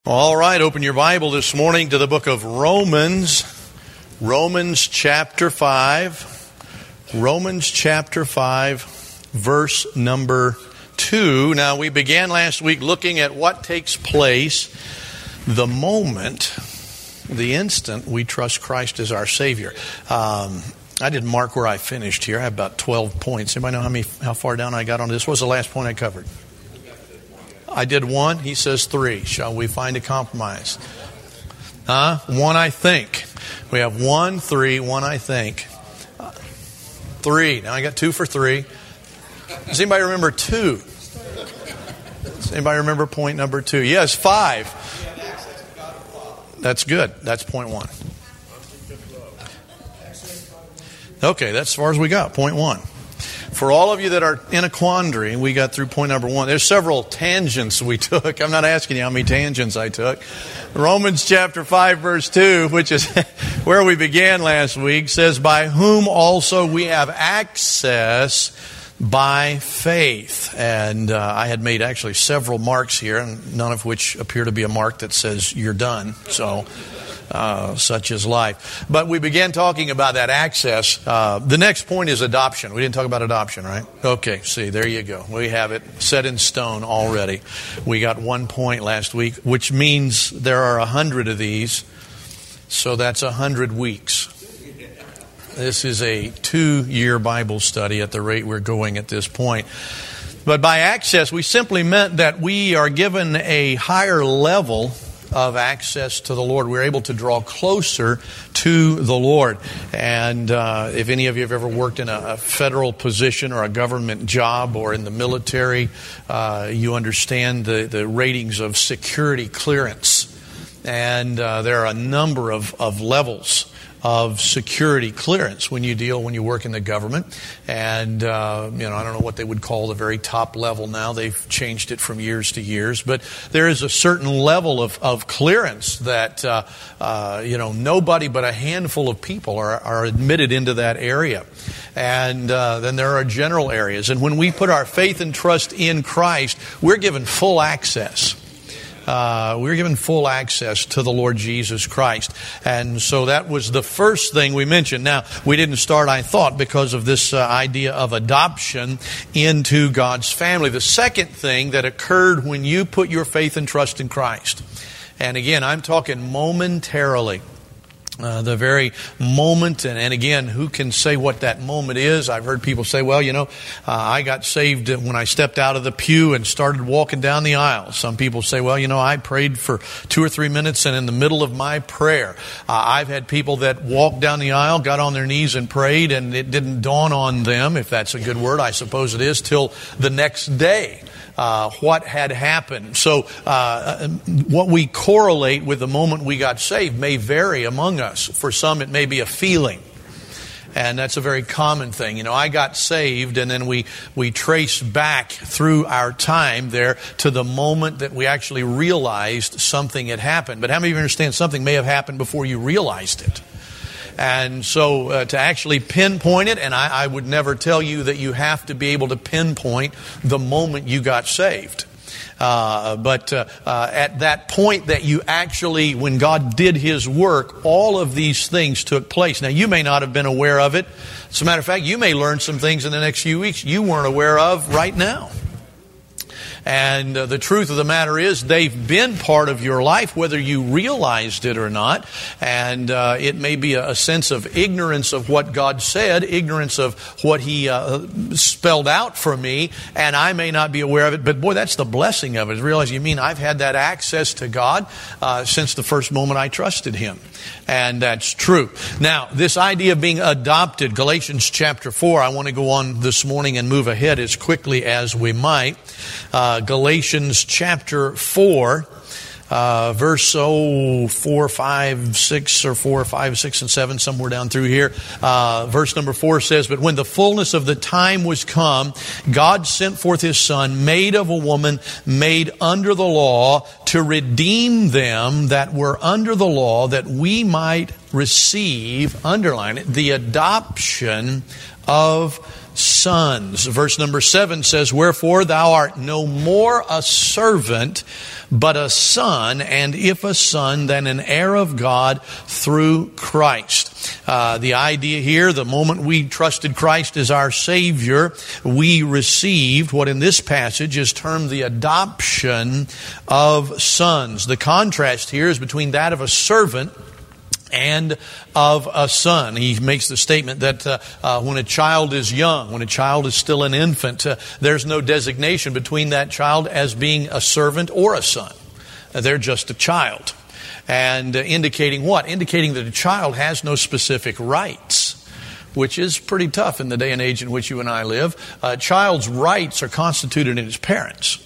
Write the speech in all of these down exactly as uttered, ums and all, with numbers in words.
All right, open your Bible this morning to the book of Romans, Romans chapter five, Romans chapter five, verse number two. Now, we began last week looking at what takes place the moment, the instant we trust Christ as our Savior. Um, I didn't mark where I finished here. I have about twelve points. Anybody know how many, how far down I got on this? What was the last point I covered? I did one. He says three. Shall we find a compromise? Huh? One, I think. We have one, three, one, I think. Uh, three. Now I got two for three. Does anybody remember two? Does anybody remember point number two? Yes, five. That's good. That's point one. Okay, that's as far as we got. Point one. For all of you that are in a quandary, we got through point number one. There's several tangents we took. I'm not asking you how many tangents I took. Romans chapter five, verse two, which is where we began last week, says, by whom also we have access by faith. And uh, I had made actually several marks here, and none of which appear to be a mark that says you're done. So... Uh, such is life. But we began talking about that access. Uh, the next point is adoption. We didn't talk about adoption, right? Okay, see, there you go. We have it set in stone already. We got one point last week, which means there are a hundred of these. So that's a hundred weeks. This is a two-year Bible study at the rate we're going at this point. But by access, we simply meant that we are given a higher level of access to the Lord. We're able to draw closer to the Lord. And uh, if any of you have ever worked in a, a federal position or a government job or in the military, uh, you understand the, the ratings of security clearance. And uh, there are a number of, of levels of security clearance when you deal, when you work in the government. And, uh, you know, I don't know what they would call the very top level now. They've changed it from years to years. But there is a certain level of, of clearance that, uh, uh, you know, nobody but a handful of people are, are admitted into that area. And uh, then there are general areas. And when we put our faith and trust in Christ, we're given full access. Uh, we're given full access to the Lord Jesus Christ. And so that was the first thing we mentioned. Now, we didn't start, I thought, because of this uh, idea of adoption into God's family. The second thing that occurred when you put your faith and trust in Christ, and again, I'm talking momentarily, Uh, the very moment, and, and again, who can say what that moment is? I've heard people say, well, you know, uh, I got saved when I stepped out of the pew and started walking down the aisle. Some people say, well, you know, I prayed for two or three minutes, and in the middle of my prayer, uh, I've had people that walked down the aisle, got on their knees and prayed, and it didn't dawn on them, if that's a good word, I suppose it is, till the next day. Uh, what had happened. So uh, what we correlate with the moment we got saved may vary among us. For some, it may be a feeling. And that's a very common thing. You know, I got saved, and then we, we trace back through our time there to the moment that we actually realized something had happened. But how many of you understand something may have happened before you realized it? And so uh, to actually pinpoint it, and I, I would never tell you that you have to be able to pinpoint the moment you got saved. Uh, but uh, uh, at that point that you actually, when God did His work, all of these things took place. Now, you may not have been aware of it. As a matter of fact, you may learn some things in the next few weeks you weren't aware of right now. And uh, the truth of the matter is they've been part of your life, whether you realized it or not. And uh, it may be a, a sense of ignorance of what God said, ignorance of what He uh, spelled out for me, and I may not be aware of it. But boy, that's the blessing of it. Realize, you mean I've had that access to God uh, since the first moment I trusted Him. And that's true. Now, this idea of being adopted, Galatians chapter four, I want to go on this morning and move ahead as quickly as we might. Uh, Galatians chapter four, uh, verse oh, four, five, six, or four, five, six, and seven, somewhere down through here. Uh, verse number four says, but when the fullness of the time was come, God sent forth His Son, made of a woman, made under the law, to redeem them that were under the law, that we might receive, underline it, the adoption of sons. Verse number seven says, wherefore thou art no more a servant, but a son, and if a son, then an heir of God through Christ. Uh, the idea here, the moment we trusted Christ as our Savior, we received what in this passage is termed the adoption of sons. The contrast here is between that of a servant and of a son. He makes the statement that uh, uh, when a child is young, when a child is still an infant, uh, there's no designation between that child as being a servant or a son. Uh, they're just a child. And uh, indicating what? Indicating that a child has no specific rights, which is pretty tough in the day and age in which you and I live. A child's rights are constituted in his parents.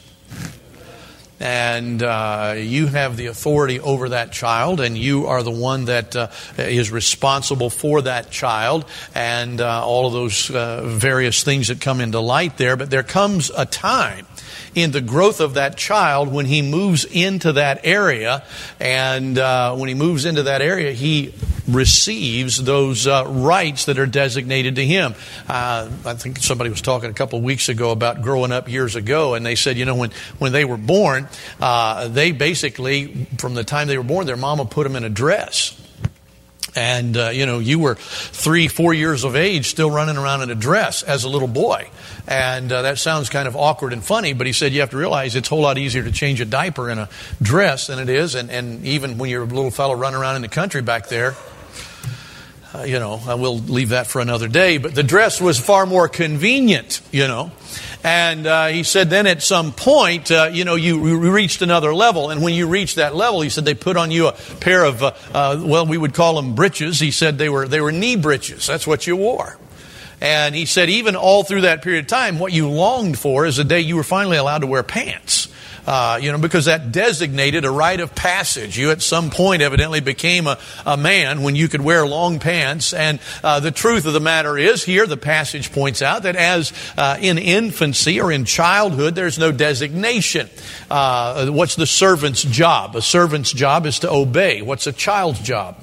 And uh, you have the authority over that child, and you are the one that uh, is responsible for that child, and uh, all of those uh, various things that come into light there. But there comes a time in the growth of that child when he moves into that area, and uh, when he moves into that area, he receives those uh, rights that are designated to him. Uh, I think somebody was talking a couple of weeks ago about growing up years ago, and they said, you know, when, when they were born, uh, they basically, from the time they were born, their mama put them in a dress. And, uh, you know, you were three, four years of age still running around in a dress as a little boy. And uh, that sounds kind of awkward and funny, but he said you have to realize it's a whole lot easier to change a diaper in a dress than it is. And, and even when you're a little fellow running around in the country back there, uh, you know, I will leave that for another day. But the dress was far more convenient, you know. And uh, he said then at some point, uh, you know, you, you reached another level. And when you reached that level, he said they put on you a pair of, uh, uh, well, we would call them breeches. He said they were they were knee breeches. That's what you wore. And he said even all through that period of time, what you longed for is the day you were finally allowed to wear pants. Uh, you know, because that designated a rite of passage. You at some point evidently became a, a man when you could wear long pants. And uh, the truth of the matter is here, the passage points out that as uh, in infancy or in childhood, there's no designation. Uh, what's the servant's job? A servant's job is to obey. What's a child's job?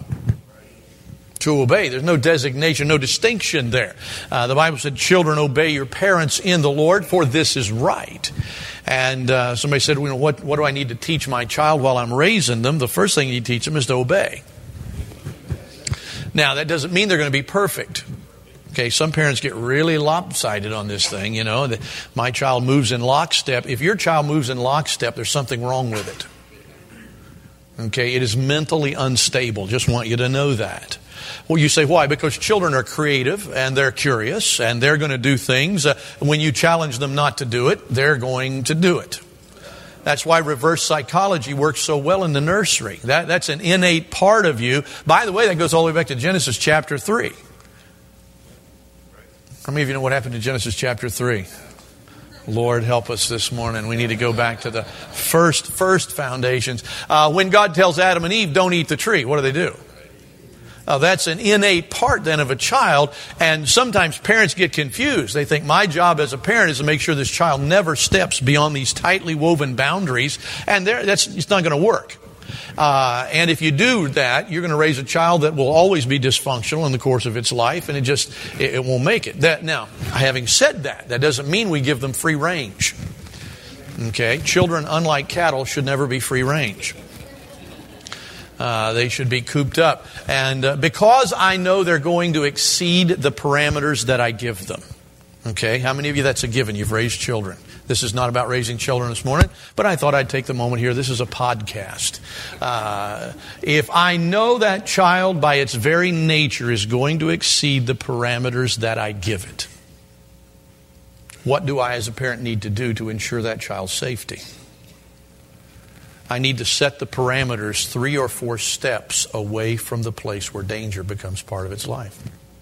To obey. There's no designation, no distinction there. Uh, the Bible said, children, obey your parents in the Lord, for this is right. And uh, somebody said, well, what, what do I need to teach my child while I'm raising them? The first thing you teach them is to obey. Now, that doesn't mean they're going to be perfect. Okay, some parents get really lopsided on this thing, you know. That my child moves in lockstep. If your child moves in lockstep, there's something wrong with it. Okay, it is mentally unstable. Just want you to know that. Well, you say, why? Because children are creative and they're curious and they're going to do things. Uh, when you challenge them not to do it, they're going to do it. That's why reverse psychology works so well in the nursery. That, that's an innate part of you. By the way, that goes all the way back to Genesis chapter three. How many of you know what happened to Genesis chapter three? Lord, help us this morning. We need to go back to the first, first foundations. Uh, when God tells Adam and Eve, don't eat the tree, what do they do? Uh, that's an innate part then of a child, and sometimes parents get confused. They think my job as a parent is to make sure this child never steps beyond these tightly woven boundaries, and that's it's not going to work. Uh, and if you do that, you're going to raise a child that will always be dysfunctional in the course of its life, and it just it, it won't make it. That, now, having said that, that doesn't mean we give them free range. Okay, children, unlike cattle, should never be free range. Uh, they should be cooped up. And uh, because I know they're going to exceed the parameters that I give them. Okay, how many of you that's a given? You've raised children. This is not about raising children this morning, but I thought I'd take the moment here. This is a podcast. Uh, if I know that child by its very nature is going to exceed the parameters that I give it, what do I as a parent need to do to ensure that child's safety? I need to set the parameters three or four steps away from the place where danger becomes part of its life.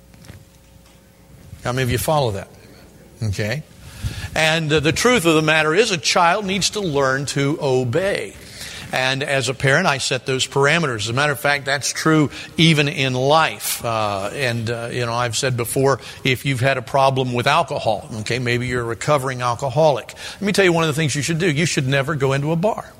How many of you follow that? Okay. And uh, the truth of the matter is a child needs to learn to obey. And as a parent, I set those parameters. As a matter of fact, that's true even in life. Uh, and, uh, you know, I've said before, if you've had a problem with alcohol, okay, maybe you're a recovering alcoholic. Let me tell you one of the things you should do. You should never go into a bar.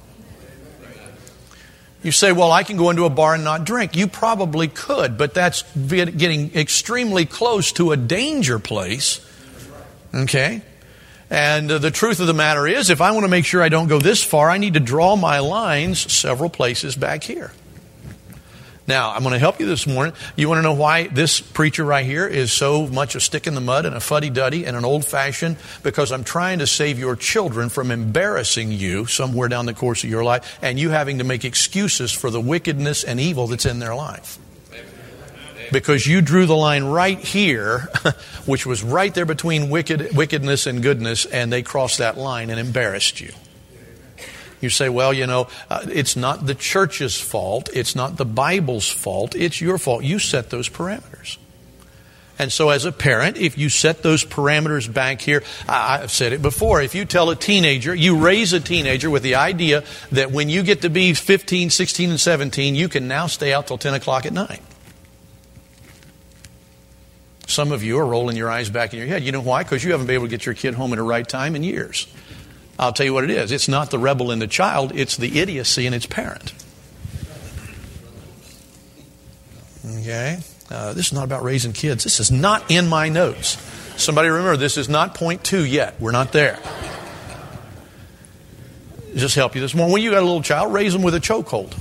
You say, well, I can go into a bar and not drink. You probably could, but that's getting extremely close to a danger place Okay? And uh, the truth of the matter is, if I want to make sure I don't go this far, I need to draw my lines several places back here. Now, I'm going to help you this morning. You want to know why this preacher right here is so much a stick in the mud and a fuddy-duddy and an old-fashioned? Because I'm trying to save your children from embarrassing you somewhere down the course of your life and you having to make excuses for the wickedness and evil that's in their life. Because you drew the line right here, which was right there between wicked, wickedness and goodness, and they crossed that line and embarrassed you. You say, well, you know, uh, it's not the church's fault. It's not the Bible's fault. It's your fault. You set those parameters. And so as a parent, if you set those parameters back here, I, I've said it before, if you tell a teenager, you raise a teenager with the idea that when you get to be fifteen, sixteen, and seventeen, you can now stay out till ten o'clock at night. Some of you are rolling your eyes back in your head. You know why? Because you haven't been able to get your kid home at the right time in years. I'll tell you what it is. It's not the rebel in the child. It's the idiocy in its parent. Okay? Uh, this is not about raising kids. This is not in my notes. Somebody remember, this is not point two yet. We're not there. Just help you this morning. When you got a little child, raise them with a chokehold.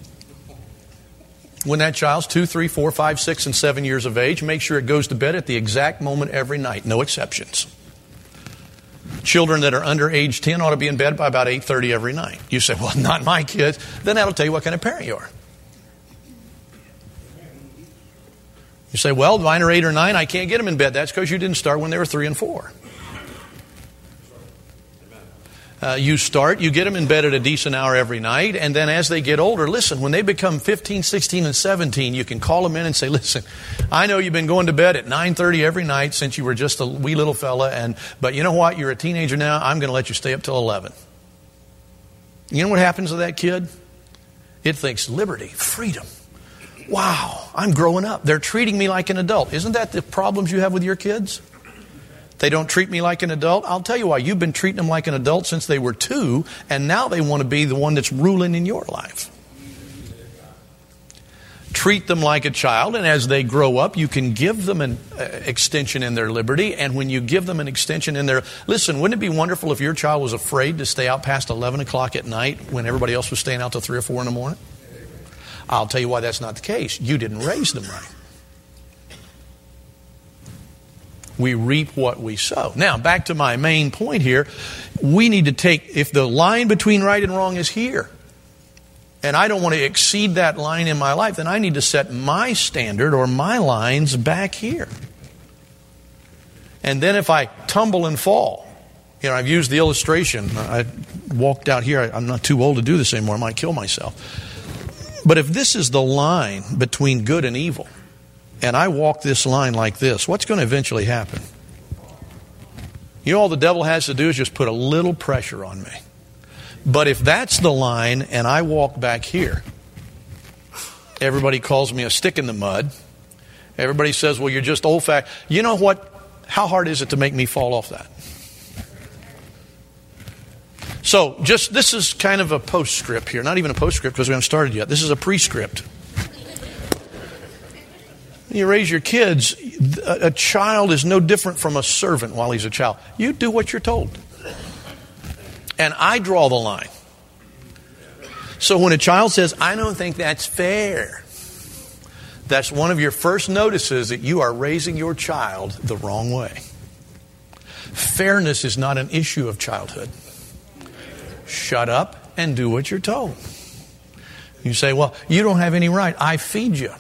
When that child's two, three, four, five, six, and seven years of age, make sure it goes to bed at the exact moment every night. No exceptions. Children that are under age ten ought to be in bed by about eight thirty every night. You say, well, not my kids. Then that'll tell you what kind of parent you are. You say, well, mine are eight or nine. I can't get them in bed. That's because you didn't start when they were three and four. Uh, you start, you get them in bed at a decent hour every night, and then as they get older, listen, when they become fifteen, sixteen, and seventeen, you can call them in and say, listen, I know you've been going to bed at nine thirty every night since you were just a wee little fella, and but you know what? You're a teenager now. I'm going to let you stay up till eleven. You know what happens to that kid? It thinks liberty, freedom. Wow, I'm growing up. They're treating me like an adult. Isn't that the problems you have with your kids? They don't treat me like an adult. I'll tell you why. You've been treating them like an adult since they were two, and now they want to be the one that's ruling in your life. Treat them like a child, and as they grow up, you can give them an uh, extension in their liberty, and when you give them an extension in their... Listen, wouldn't it be wonderful if your child was afraid to stay out past eleven o'clock at night when everybody else was staying out till three or four in the morning? I'll tell you why that's not the case. You didn't raise them right. We reap what we sow. Now, back to my main point here. We need to take, if the line between right and wrong is here, and I don't want to exceed that line in my life, then I need to set my standard or my lines back here. And then if I tumble and fall, you know, I've used the illustration. I walked out here. I'm not too old to do this anymore. I might kill myself. But if this is the line between good and evil, and I walk this line like this, what's going to eventually happen? You know, all the devil has to do is just put a little pressure on me. But if that's the line and I walk back here, everybody calls me a stick in the mud. Everybody says, well, you're just old-fashioned. You know what? How hard is it to make me fall off that? So, just this is kind of a postscript here. Not even a postscript because we haven't started yet. This is a prescript. You raise your kids, a child is no different from a servant while he's a child. You do what you're told. And I draw the line. So when a child says, I don't think that's fair, that's one of your first notices that you are raising your child the wrong way. Fairness is not an issue of childhood. Shut up and do what you're told. You say, well, you don't have any right. I feed you.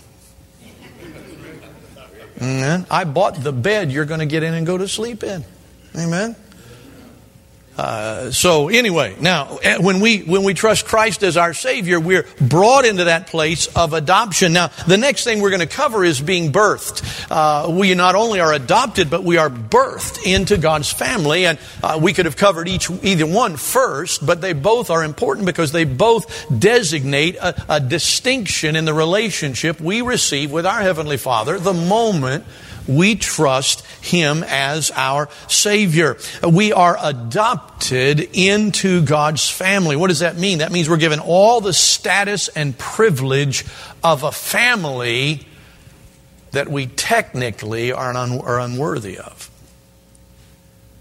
Amen. I bought the bed you're going to get in and go to sleep in. Amen. Uh, so anyway, now when we when we trust Christ as our Savior, we're brought into that place of adoption. Now, the next thing we're going to cover is being birthed. Uh, we not only are adopted, but we are birthed into God's family. And uh, we could have covered each either one first, but they both are important because they both designate a, a distinction in the relationship we receive with our Heavenly Father the moment we trust Him as our Savior. We are adopted into God's family. What does that mean? That means we're given all the status and privilege of a family that we technically are, un- are unworthy of.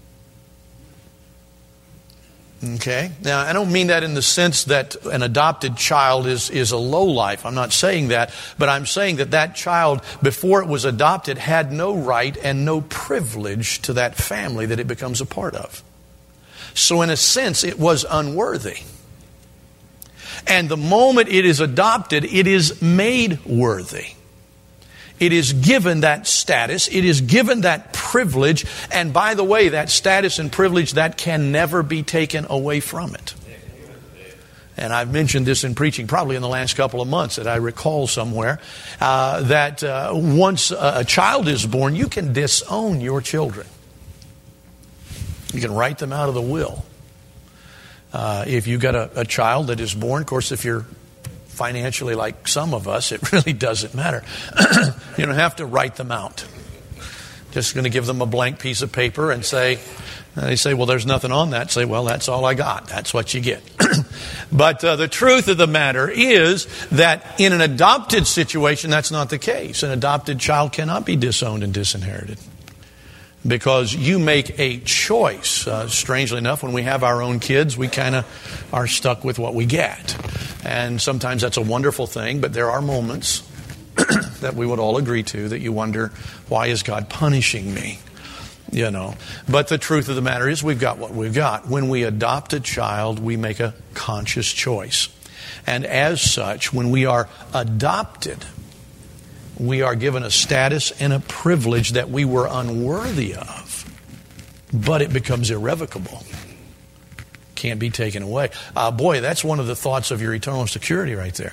Okay? Now, I don't mean that in the sense that an adopted child is, is a lowlife. I'm not saying that. But I'm saying that that child, before it was adopted, had no right and no privilege to that family that it becomes a part of. So in a sense, it was unworthy. And the moment it is adopted, it is made worthy. It is given that status. It is given that privilege. And by the way, that status and privilege, that can never be taken away from it. And I've mentioned this in preaching probably in the last couple of months that I recall somewhere, uh, that uh, once a child is born, you can disown your children. You can write them out of the will. Uh, if you've got a, a child that is born, of course, if you're financially like some of us, it really doesn't matter. You don't have to write them out. Just going to give them a blank piece of paper and say, uh, they say, well, there's nothing on that. Say, well, that's all I got. That's what you get. But uh, the truth of the matter is that in an adopted situation, that's not the case. An adopted child cannot be disowned and disinherited. Because you make a choice. Uh, strangely enough, when we have our own kids, we kind of are stuck with what we get. And sometimes that's a wonderful thing, but there are moments that we would all agree to that you wonder, why is God punishing me? You know. But the truth of the matter is we've got what we've got. When we adopt a child, we make a conscious choice. And as such, when we are adopted, we are given a status and a privilege that we were unworthy of, but it becomes irrevocable. Can't be taken away. Uh, boy, that's one of the thoughts of your eternal security right there.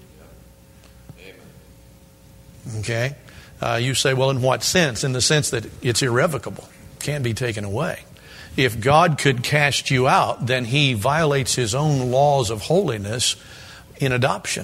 Okay? Uh, you say, well, in what sense? In the sense that it's irrevocable. Can't be taken away. If God could cast you out, then He violates His own laws of holiness in adoption.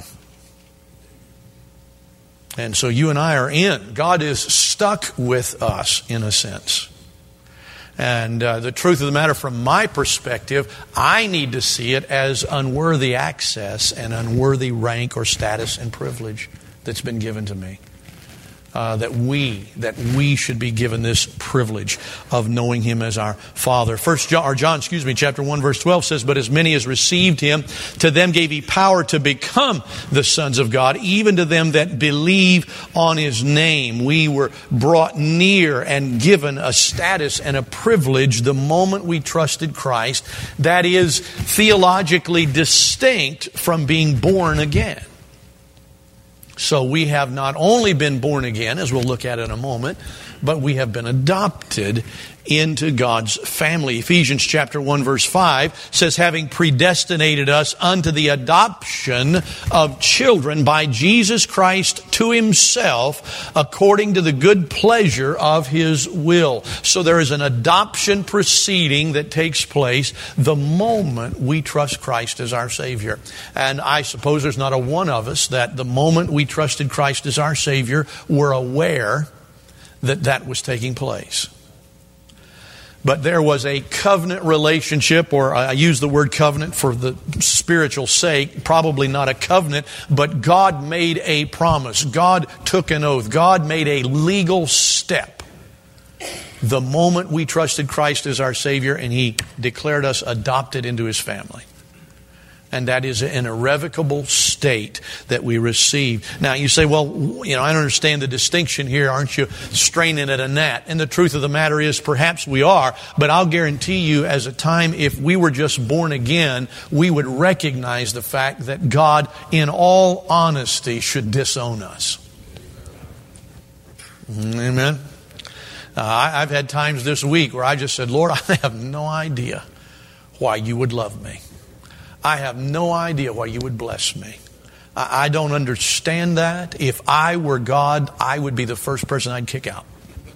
And so you and I are in. God is stuck with us in a sense. And uh, the truth of the matter, from my perspective, I need to see it as unworthy access and unworthy rank or status and privilege that's been given to me. Uh, that we that we should be given this privilege of knowing Him as our Father. First John, or John, excuse me, chapter one, verse twelve says, "But as many as received Him, to them gave He power to become the sons of God, even to them that believe on His name." We were brought near and given a status and a privilege the moment we trusted Christ that is theologically distinct from being born again. So we have not only been born again, as we'll look at in a moment, but we have been adopted into God's family. Ephesians chapter one verse five says, "Having predestinated us unto the adoption of children by Jesus Christ to Himself, according to the good pleasure of His will." So there is an adoption proceeding that takes place the moment we trust Christ as our Savior. And I suppose there's not a one of us that the moment we trusted Christ as our Savior were aware that that was taking place. But there was a covenant relationship, or I use the word covenant for the spiritual sake, probably not a covenant, but God made a promise. God took an oath. God made a legal step the moment we trusted Christ as our Savior, and He declared us adopted into His family. And that is an irrevocable state that we receive. Now you say, well, you know, I don't understand the distinction here. Aren't you straining at a gnat? And the truth of the matter is, perhaps we are. But I'll guarantee you, as a time, if we were just born again, we would recognize the fact that God, in all honesty, should disown us. Amen. Uh, I, I've had times this week where I just said, Lord, I have no idea why you would love me. I have no idea why you would bless me. I, I don't understand that. If I were God, I would be the first person I'd kick out.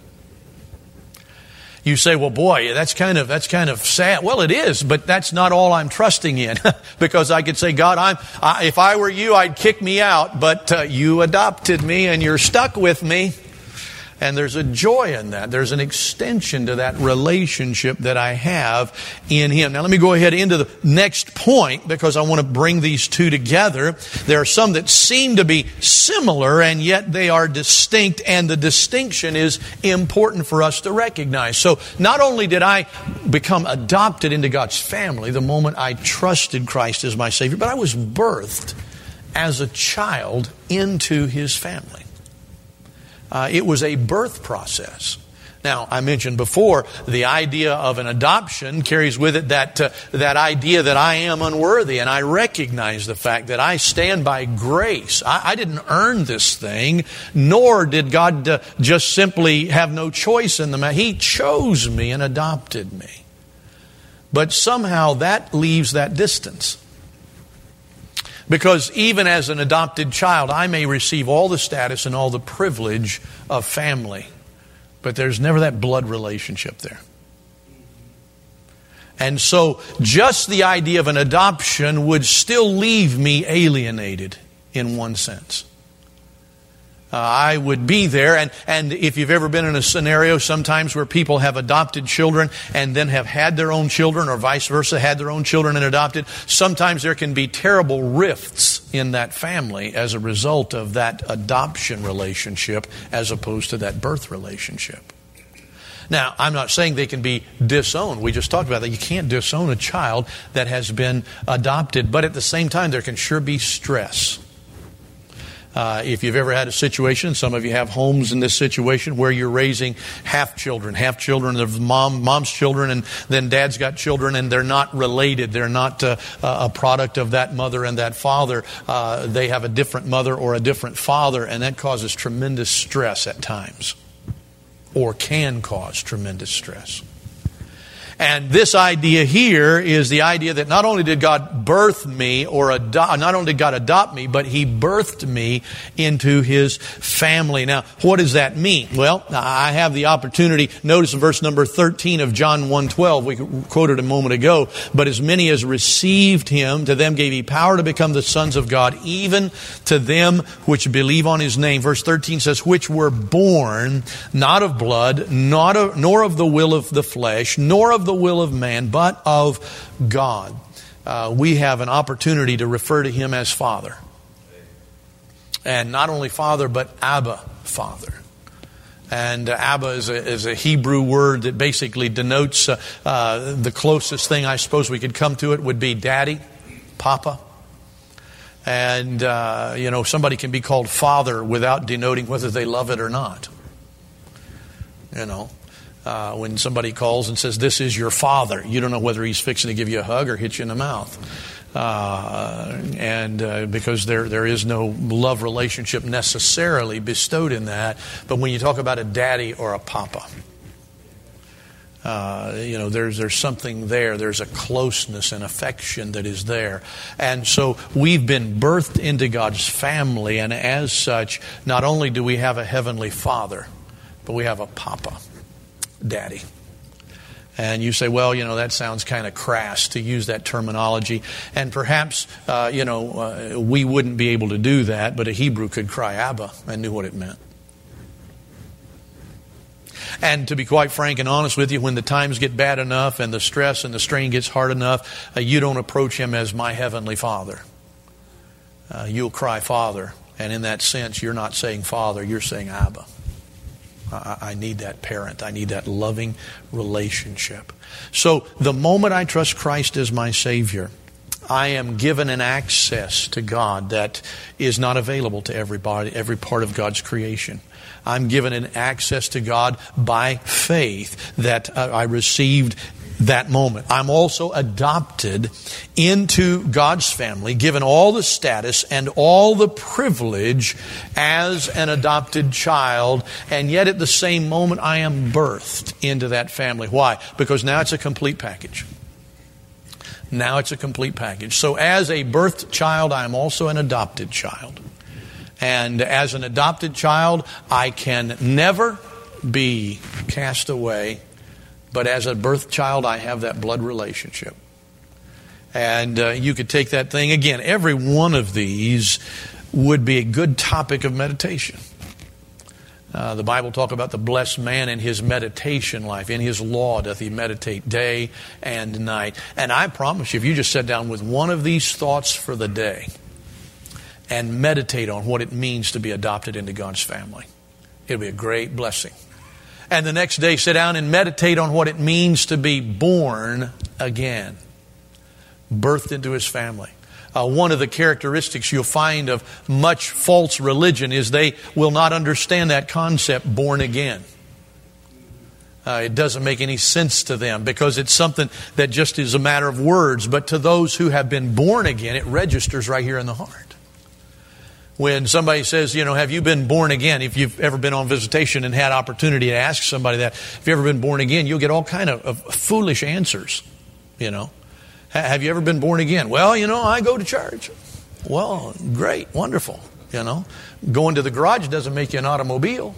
You say, well, boy, that's kind of that's kind of sad. Well, it is, but that's not all I'm trusting in. Because I could say, God, I'm I, if I were you, I'd kick me out. But uh, you adopted me and you're stuck with me. And there's a joy in that. There's an extension to that relationship that I have in Him. Now let me go ahead into the next point, because I want to bring these two together. There are some that seem to be similar, and yet they are distinct, and the distinction is important for us to recognize. So not only did I become adopted into God's family the moment I trusted Christ as my Savior, but I was birthed as a child into His family. Uh, it was a birth process. Now, I mentioned before, the idea of an adoption carries with it that uh, that idea that I am unworthy, and I recognize the fact that I stand by grace. I, I didn't earn this thing, nor did God uh, just simply have no choice in the matter. He chose me and adopted me. But somehow that leaves that distance. Because even as an adopted child, I may receive all the status and all the privilege of family, but there's never that blood relationship there. And so just the idea of an adoption would still leave me alienated in one sense. Uh, I would be there, and, and if you've ever been in a scenario sometimes where people have adopted children and then have had their own children, or vice versa, had their own children and adopted, sometimes there can be terrible rifts in that family as a result of that adoption relationship as opposed to that birth relationship. Now, I'm not saying they can be disowned. We just talked about that. You can't disown a child that has been adopted, but at the same time there can sure be stress. Uh, if you've ever had a situation, some of you have homes in this situation where you're raising half children, half children of mom, mom's children, and then dad's got children, and they're not related. They're not uh, a product of that mother and that father. Uh, they have a different mother or a different father, and that causes tremendous stress at times, or can cause tremendous stress. And this idea here is the idea that not only did God birth me, or adopt, not only did God adopt me, but He birthed me into His family. Now, what does that mean? Well, I have the opportunity. Notice in verse number thirteen of John one twelve, we quoted a moment ago, but as many as received Him, to them gave He power to become the sons of God, even to them which believe on His name. Verse thirteen says, which were born not of blood, not of, nor of the will of the flesh, nor of the will of man, but of God. Uh, we have an opportunity to refer to Him as Father. And not only Father, but Abba, Father. And uh, Abba is a, is a Hebrew word that basically denotes uh, uh, the closest thing I suppose we could come to it would be Daddy, Papa. And, uh, you know, somebody can be called Father without denoting whether they love it or not. You know. Uh, when somebody calls and says, this is your father, you don't know whether he's fixing to give you a hug or hit you in the mouth. Uh, and uh, because there there is no love relationship necessarily bestowed in that. But when you talk about a daddy or a papa, uh, you know, there's there's something there. There's a closeness and affection that is there. And so we've been birthed into God's family, and as such, not only do we have a heavenly Father, but we have a papa. Daddy. And you say, well, you know, that sounds kind of crass to use that terminology. And perhaps, uh, you know, uh, we wouldn't be able to do that, but a Hebrew could cry Abba and knew what it meant. And to be quite frank and honest with you, when the times get bad enough and the stress and the strain gets hard enough, uh, you don't approach Him as my heavenly Father. Uh, you'll cry Father. And in that sense, you're not saying Father, you're saying Abba. I need that parent. I need that loving relationship. So the moment I trust Christ as my Savior, I am given an access to God that is not available to everybody, every part of God's creation. I'm given an access to God by faith that I received that moment. I'm also adopted into God's family, given all the status and all the privilege as an adopted child, and yet at the same moment I am birthed into that family. Why? Because now it's a complete package. Now it's a complete package. So as a birthed child, I am also an adopted child. And as an adopted child, I can never be cast away. But as a birth child, I have that blood relationship. And uh, you could take that thing. Again, every one of these would be a good topic of meditation. Uh, the Bible talk about the blessed man in his meditation life. In his law doth he meditate day and night. And I promise you, if you just sit down with one of these thoughts for the day and meditate on what it means to be adopted into God's family, it'll be a great blessing. And the next day sit down and meditate on what it means to be born again, birthed into His family. Uh, one of the characteristics you'll find of much false religion is they will not understand that concept, born again. Uh, it doesn't make any sense to them because it's something that just is a matter of words. But to those who have been born again, it registers right here in the heart. When somebody says, you know, have you been born again? If you've ever been on visitation and had opportunity to ask somebody that, if you've ever been born again, you'll get all kind of, of foolish answers, you know. Have you ever been born again? Well, you know, I go to church. Well, great, wonderful, you know. Going to the garage doesn't make you an automobile.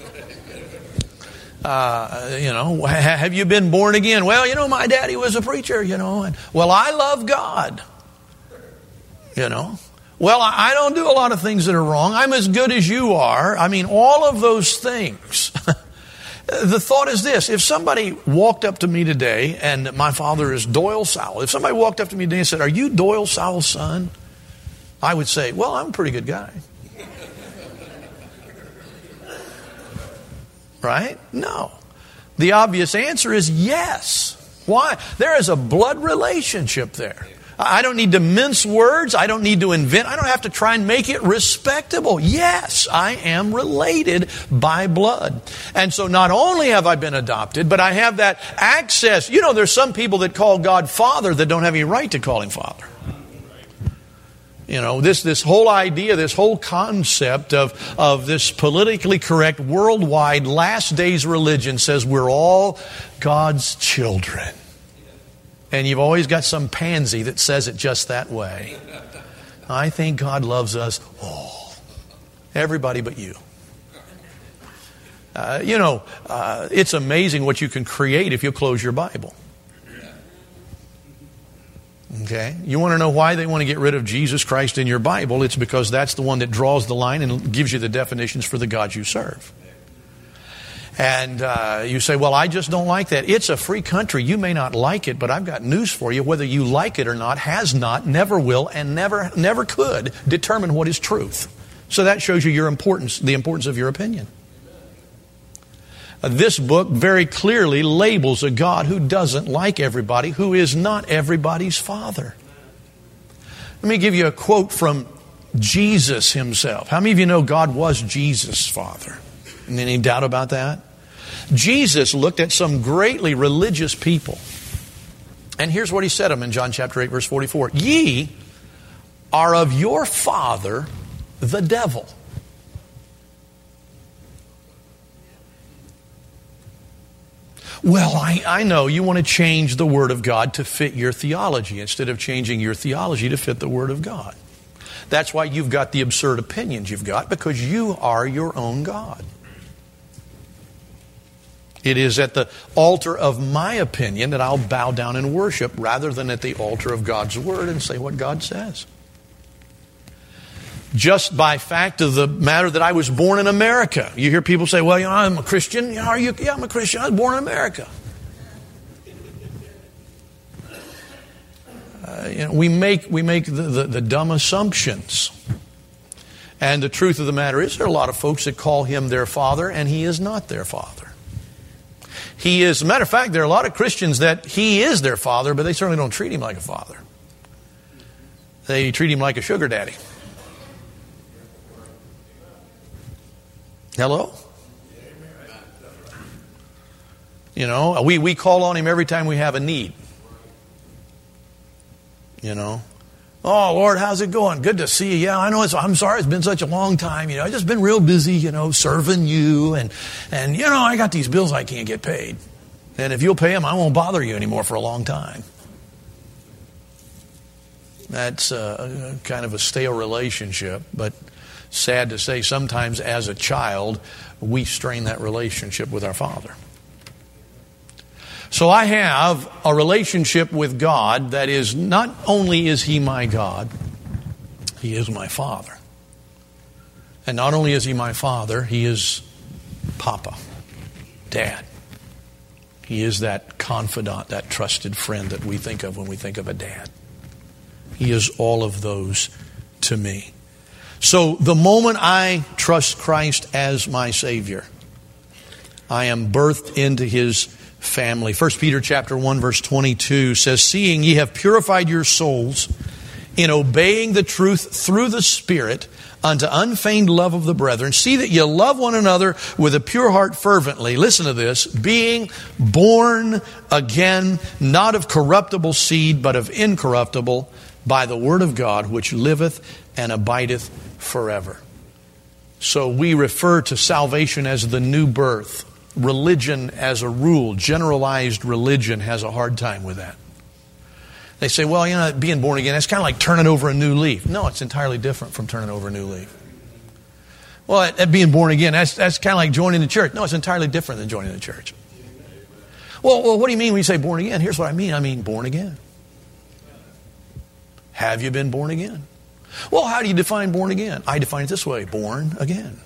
Uh, you know, have you been born again? Well, you know, my daddy was a preacher, you know. And, well, I love God, you know. Well, I don't do a lot of things that are wrong. I'm as good as you are. I mean, all of those things. The thought is this: if somebody walked up to me today, and my father is Doyle Sowell, if somebody walked up to me today and said, "Are you Doyle Sowell's son?" I would say, "Well, I'm a pretty good guy." Right? No. The obvious answer is yes. Why? There is a blood relationship there. I don't need to mince words. I don't need to invent. I don't have to try and make it respectable. Yes, I am related by blood. And so not only have I been adopted, but I have that access. You know, there's some people that call God Father that don't have any right to call Him Father. You know, this, this whole idea, this whole concept of, of this politically correct worldwide last days religion says we're all God's children. And you've always got some pansy that says it just that way. I think God loves us all. Everybody but you. Uh, you know, uh, it's amazing what you can create if you close your Bible. Okay? You want to know why they want to get rid of Jesus Christ in your Bible? It's because that's the one that draws the line and gives you the definitions for the God you serve. And uh, you say, well, I just don't like that. It's a free country. You may not like it, but I've got news for you. Whether you like it or not, has not, never will, and never never could determine what is truth. So that shows you your importance, the importance of your opinion. Uh, this book very clearly labels a God who doesn't like everybody, who is not everybody's father. Let me give you a quote from Jesus Himself. How many of you know God was Jesus' father? Any doubt about that? Jesus looked at some greatly religious people. And here's what He said to them in John chapter eight, verse forty-four. Ye are of your father, the devil. Well, I, I know you want to change the Word of God to fit your theology instead of changing your theology to fit the Word of God. That's why you've got the absurd opinions you've got, because you are your own God. It is at the altar of my opinion that I'll bow down and worship rather than at the altar of God's Word and say what God says. Just by fact of the matter that I was born in America. You hear people say, well, you know, I'm a Christian. You know, are you? Yeah, I'm a Christian. I was born in America. Uh, you know, we make, we make the, the, the dumb assumptions. And the truth of the matter is there are a lot of folks that call Him their father, and He is not their father. He is, as a matter of fact, there are a lot of Christians that He is their father, but they certainly don't treat Him like a father. They treat Him like a sugar daddy. Hello? You know, we, we call on Him every time we have a need. You know, oh, Lord, how's it going? Good to see you. Yeah, I know. It's, I'm sorry it's been such a long time. You know, I've just been real busy, you know, serving you. And, and, you know, I got these bills I can't get paid. And if you'll pay them, I won't bother you anymore for a long time. That's uh, kind of a stale relationship. But sad to say, sometimes as a child, we strain that relationship with our Father. So I have a relationship with God that is, not only is He my God, He is my Father. And not only is He my Father, He is Papa, Dad. He is that confidant, that trusted friend that we think of when we think of a dad. He is all of those to me. So the moment I trust Christ as my Savior, I am birthed into His family. First Peter chapter one verse twenty-two says, "Seeing ye have purified your souls in obeying the truth through the Spirit unto unfeigned love of the brethren, see that ye love one another with a pure heart fervently." Listen to this. "Being born again, not of corruptible seed, but of incorruptible, by the word of God, which liveth and abideth forever." So we refer to salvation as the new birth. Religion as a rule, generalized religion, has a hard time with that. They say, well, you know, being born again, that's kind of like turning over a new leaf. No, it's entirely different from turning over a new leaf. Well, at, at being born again, that's, that's kind of like joining the church. No, it's entirely different than joining the church. Well, well, what do you mean when you say born again? Here's what I mean. I mean born again. Have you been born again? Well, how do you define born again? I define it this way: born again.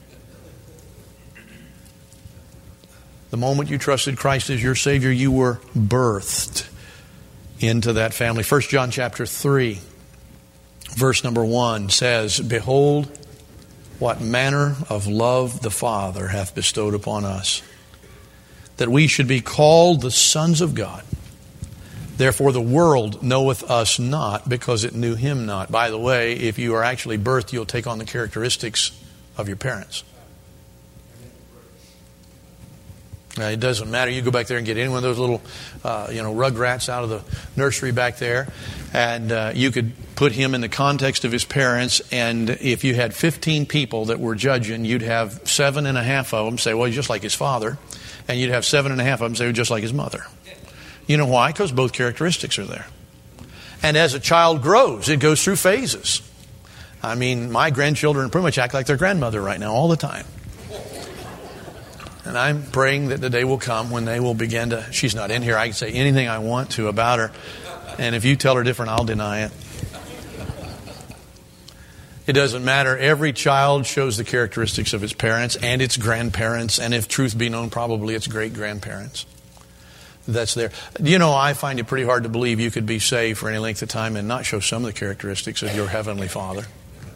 The moment you trusted Christ as your Savior, you were birthed into that family. First John chapter three, verse number one says, "Behold, what manner of love the Father hath bestowed upon us, that we should be called the sons of God. Therefore the world knoweth us not, because it knew Him not." By the way, if you are actually birthed, you'll take on the characteristics of your parents. Now, it doesn't matter. You go back there and get any one of those little, uh, you know, rugrats out of the nursery back there, and uh, you could put him in the context of his parents. And if you had fifteen people that were judging, you'd have seven and a half of them say, "Well, he's just like his father," and you'd have seven and a half of them say, "Just like his mother." You know why? Because both characteristics are there. And as a child grows, it goes through phases. I mean, my grandchildren pretty much act like their grandmother right now all the time. And I'm praying that the day will come when they will begin to, she's not in here, I can say anything I want to about her. And if you tell her different, I'll deny it. It doesn't matter. Every child shows the characteristics of its parents and its grandparents, and if truth be known, probably its great-grandparents. That's there. You know, I find it pretty hard to believe you could be saved for any length of time and not show some of the characteristics of your Heavenly Father.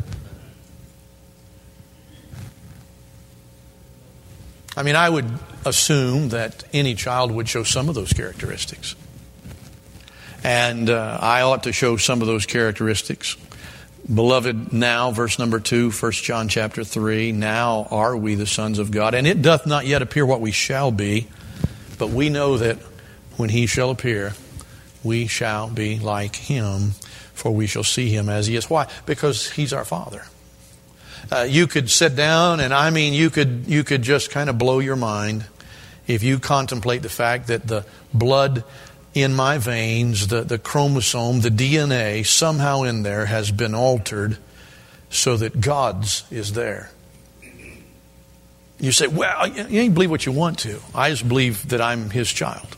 I mean, I would assume that any child would show some of those characteristics. And uh, I ought to show some of those characteristics. Beloved, now, verse number two, First John chapter three, now are we the sons of God, and it doth not yet appear what we shall be, but we know that when He shall appear, we shall be like Him, for we shall see Him as He is. Why? Because He's our Father. Uh, you could sit down, and I mean, you could you could just kind of blow your mind if you contemplate the fact that the blood in my veins, the, the chromosome, the D N A, somehow in there has been altered so that God's is there. You say, well, you ain't believe what you want to. I just believe that I'm His child.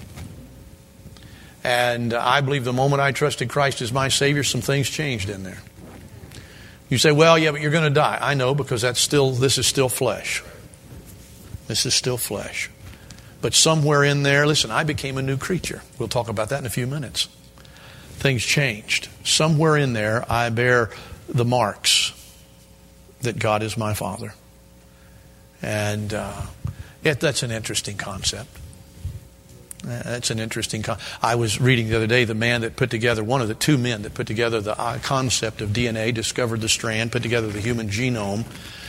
And I believe the moment I trusted Christ as my Savior, some things changed in there. You say, well, yeah, but you're going to die. I know, because that's still, this is still flesh. This is still flesh. But somewhere in there, listen, I became a new creature. We'll talk about that in a few minutes. Things changed. Somewhere in there, I bear the marks that God is my Father. And uh, it, that's an interesting concept. That's an interesting concept. I was reading the other day, the man that put together, one of the two men that put together the uh, concept of D N A, discovered the strand, put together the human genome.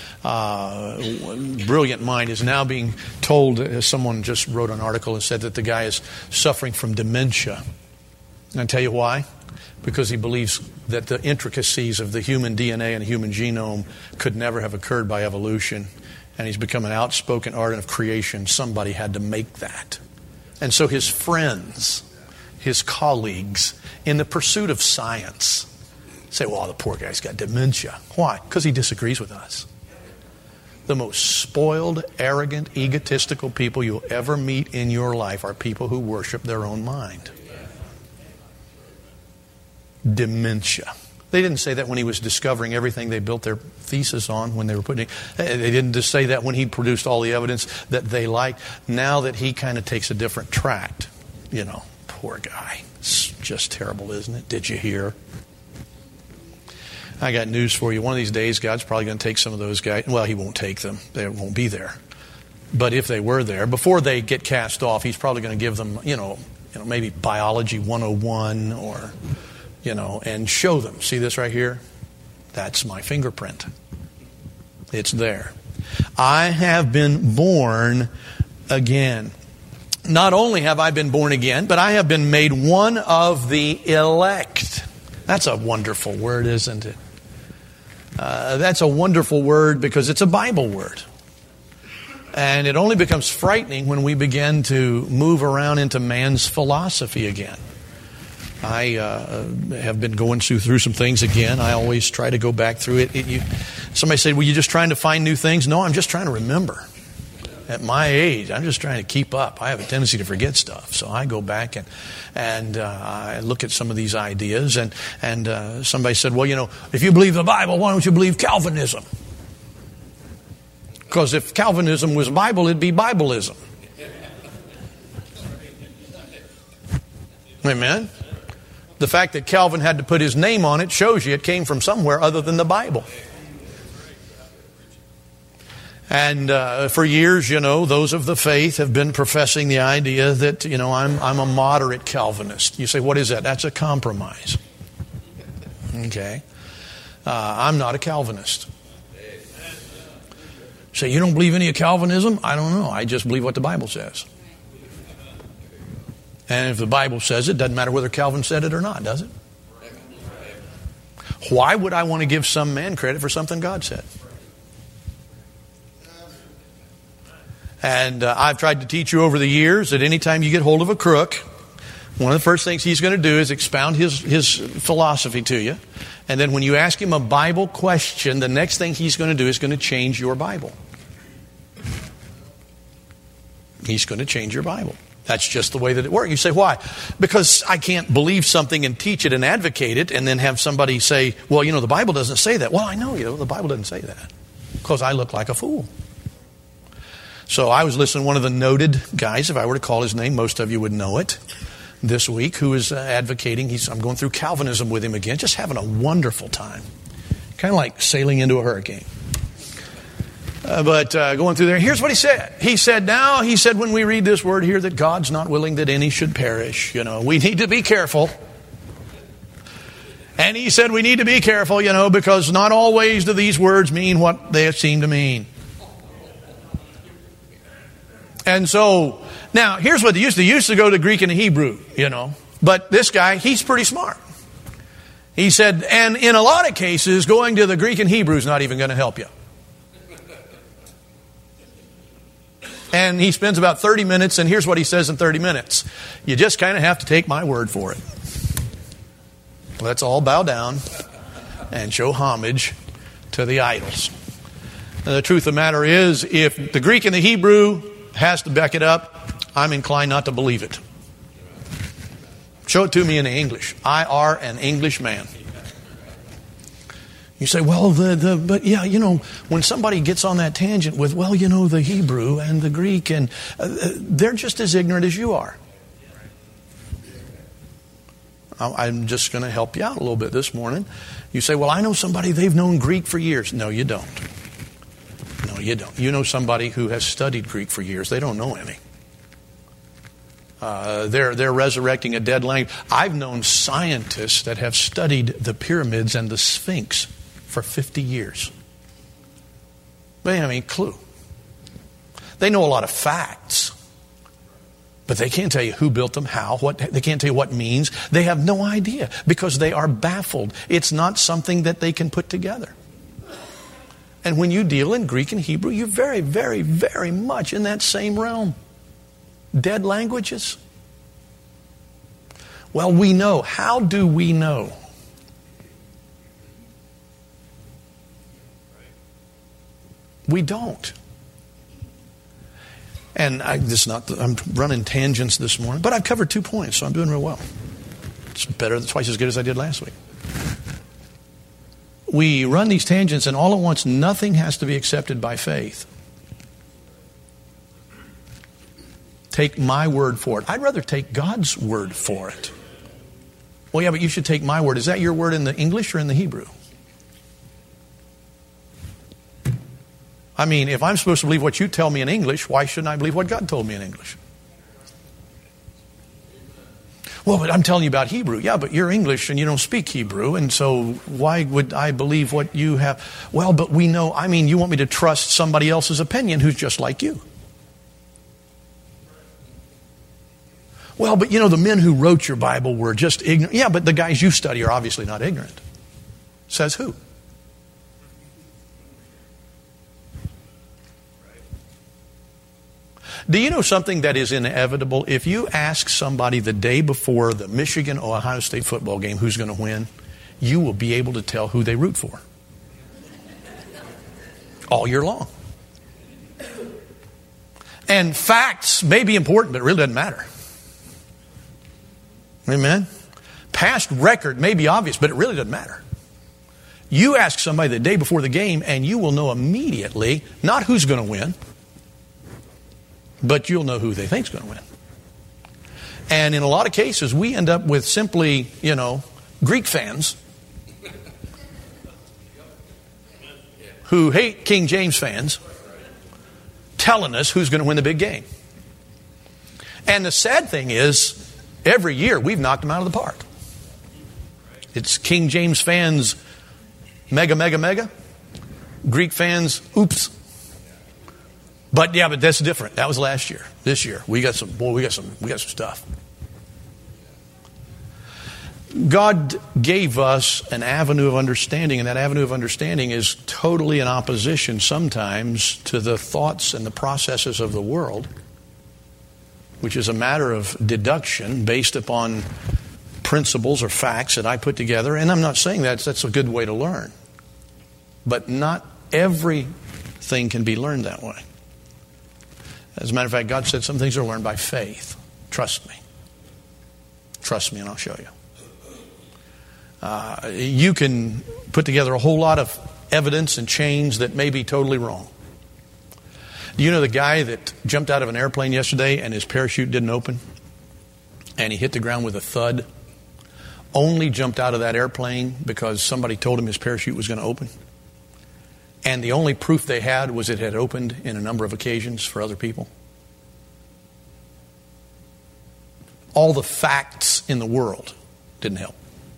Uh, brilliant mind is now being told, uh, someone just wrote an article and said that the guy is suffering from dementia. And I tell you why? Because he believes that the intricacies of the human D N A and human genome could never have occurred by evolution. And he's become an outspoken ardent of creation. Somebody had to make that. And so his friends, his colleagues, in the pursuit of science, say, well, the poor guy's got dementia. Why? Because he disagrees with us. The most spoiled, arrogant, egotistical people you'll ever meet in your life are people who worship their own mind. Dementia. They didn't say that when he was discovering everything they built their thesis on, when they were putting, they didn't just say that when he produced all the evidence that they liked. Now that he kind of takes a different tract, you know, poor guy. It's just terrible, isn't it? Did you hear? I got news for you. One of these days, God's probably going to take some of those guys. Well, he won't take them. They won't be there. But if they were there, before they get cast off, he's probably going to give them, you know, you know, maybe Biology one oh one or, you know, and show them. See this right here? That's my fingerprint. It's there. I have been born again. Not only have I been born again, but I have been made one of the elect. That's a wonderful word, isn't it? Uh, that's a wonderful word because it's a Bible word. And it only becomes frightening when we begin to move around into man's philosophy again. I uh, have been going through, through some things again. I always try to go back through it. it you, somebody said, well, you're just trying to find new things? No, I'm just trying to remember. At my age, I'm just trying to keep up. I have a tendency to forget stuff. So I go back and and uh, I look at some of these ideas. And, and uh, somebody said, well, you know, if you believe the Bible, why don't you believe Calvinism? Because if Calvinism was Bible, it'd be Bibleism. Amen? The fact that Calvin had to put his name on it shows you it came from somewhere other than the Bible. And uh, for years, you know, those of the faith have been professing the idea that, you know, I'm I'm a moderate Calvinist. You say, what is that? That's a compromise. Okay. Uh, I'm not a Calvinist. Say, you don't believe any of Calvinism? I don't know. I just believe what the Bible says. And if the Bible says it, doesn't matter whether Calvin said it or not, does it? Why would I want to give some man credit for something God said? And uh, I've tried to teach you over the years that anytime you get hold of a crook, one of the first things he's going to do is expound his, his philosophy to you. And then when you ask him a Bible question, the next thing he's going to do is going to change your Bible. He's going to change your Bible. That's just the way that it works. You say, why? Because I can't believe something and teach it and advocate it and then have somebody say, well, you know, the Bible doesn't say that. Well, I know, you know, the Bible doesn't say that because I look like a fool. So I was listening to one of the noted guys, if I were to call his name, most of you would know it, this week, who is advocating. He's, I'm going through Calvinism with him again, just having a wonderful time. Kind of like sailing into a hurricane. Uh, but uh, going through there, here's what he said. He said, now, he said, when we read this word here that God's not willing that any should perish, you know, we need to be careful. And he said we need to be careful, you know, because not always do these words mean what they seem to mean. And so, now, here's what they used to. They used to go to Greek and Hebrew, you know. But this guy, he's pretty smart. He said, and in a lot of cases, going to the Greek and Hebrew is not even going to help you. And he spends about thirty minutes, and here's what he says in thirty minutes. You just kind of have to take my word for it. Let's all bow down and show homage to the idols. And the truth of the matter is, if the Greek and the Hebrew has to back it up, I'm inclined not to believe it. Show it to me in English. I are an English man. You say, well, the, the but yeah, you know, when somebody gets on that tangent with, well, you know, the Hebrew and the Greek, and uh, they're just as ignorant as you are. I'm just going to help you out a little bit this morning. You say, well, I know somebody, they've known Greek for years. No, you don't. No, you don't. You know somebody who has studied Greek for years. They don't know any. Uh, they're they're resurrecting a dead language. I've known scientists that have studied the pyramids and the Sphinx for fifty years. They have any clue. They know a lot of facts, but they can't tell you who built them, how, what. They can't tell you what means. They have no idea because they are baffled. It's not something that they can put together. And when you deal in Greek and Hebrew, you're very, very, very much in that same realm. Dead languages. Well, we know. How do we know? We don't. And I, this is not. I'm running tangents this morning, but I've covered two points, so I'm doing real well. It's better, twice as good as I did last week. we run these tangents, and all at once, nothing has to be accepted by faith. Take my word for it. I'd rather take God's word for it. Well, yeah, but you should take my word. Is that your word in the English or in the Hebrew? I mean, if I'm supposed to believe what you tell me in English, why shouldn't I believe what God told me in English? Well, but I'm telling you about Hebrew. Yeah, but you're English and you don't speak Hebrew, and so why would I believe what you have? Well, but we know, I mean, you want me to trust somebody else's opinion who's just like you. Well, but you know, the men who wrote your Bible were just ignorant. Yeah, but the guys you study are obviously not ignorant. Says who? Do you know something that is inevitable? If you ask somebody the day before the Michigan-Ohio State football game who's going to win, you will be able to tell who they root for. All year long. And facts may be important, but it really doesn't matter. Amen? Past record may be obvious, but it really doesn't matter. You ask somebody the day before the game, and you will know immediately not who's going to win, but you'll know who they think's going to win. And in a lot of cases, we end up with simply, you know, Greek fans who hate King James fans telling us who's going to win the big game. And the sad thing is, every year we've knocked them out of the park. It's King James fans, mega, mega, mega. Greek fans, oops. But yeah, but that's different. That was last year. This year, we got some. Boy, we got some. We got some stuff. God gave us an avenue of understanding, and that avenue of understanding is totally in opposition sometimes to the thoughts and the processes of the world, which is a matter of deduction based upon principles or facts that I put together. And I'm not saying that that's a good way to learn, but not everything can be learned that way. As a matter of fact, God said some things are learned by faith. Trust me. Trust me and I'll show you. Uh, you can put together a whole lot of evidence and chains that may be totally wrong. Do you know the guy that jumped out of an airplane yesterday and his parachute didn't open? And he hit the ground with a thud? Only jumped out of that airplane because somebody told him his parachute was going to open? And the only proof they had was it had opened in a number of occasions for other people. All the facts in the world didn't help.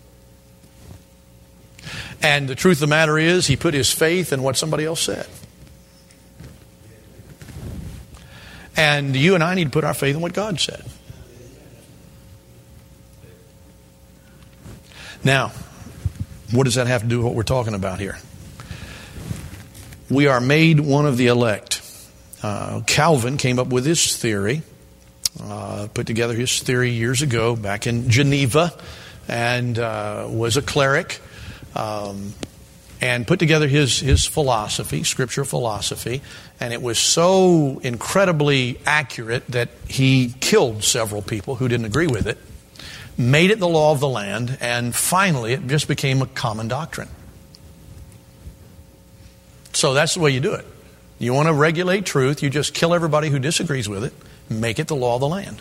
And the truth of the matter is, he put his faith in what somebody else said. And you and I need to put our faith in what God said. Now, what does that have to do with what we're talking about here? We are made one of the elect. Uh, Calvin came up with his theory, uh, put together his theory years ago back in Geneva, and uh, was a cleric, um, and put together his, his philosophy, scripture philosophy, and it was so incredibly accurate that he killed several people who didn't agree with it, made it the law of the land, and finally it just became a common doctrine. So that's the way you do it. You want to regulate truth, you just kill everybody who disagrees with it, make it the law of the land.